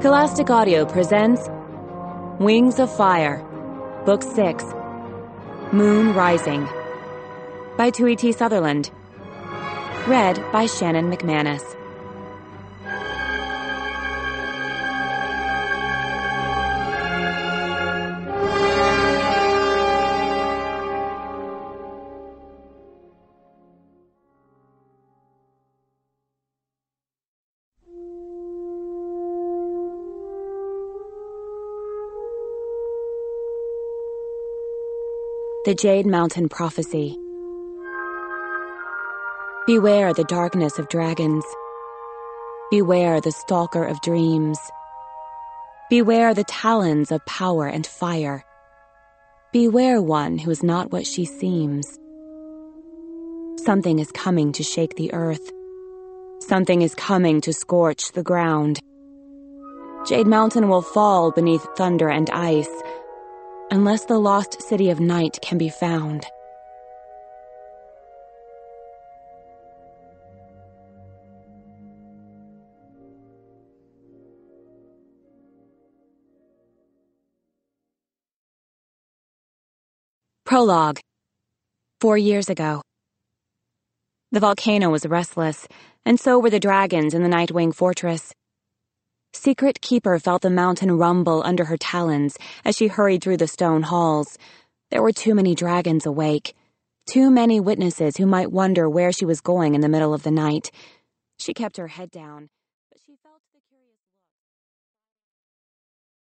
Scholastic Audio presents Wings of Fire, Book 6, Moon Rising, by Tui T. Sutherland. Read by Shannon McManus. The Jade Mountain Prophecy. Beware the darkness of dragons. Beware the stalker of dreams. Beware the talons of power and fire. Beware one who is not what she seems. Something is coming to shake the earth. Something is coming to scorch the ground. Jade Mountain will fall beneath thunder and ice, unless the lost city of night can be found. Prologue. 4 years ago. The volcano was restless, and so were the dragons in the Nightwing Fortress. Secret Keeper felt the mountain rumble under her talons as she hurried through the stone halls. There were too many dragons awake, too many witnesses who might wonder where she was going in the middle of the night. She kept her head down.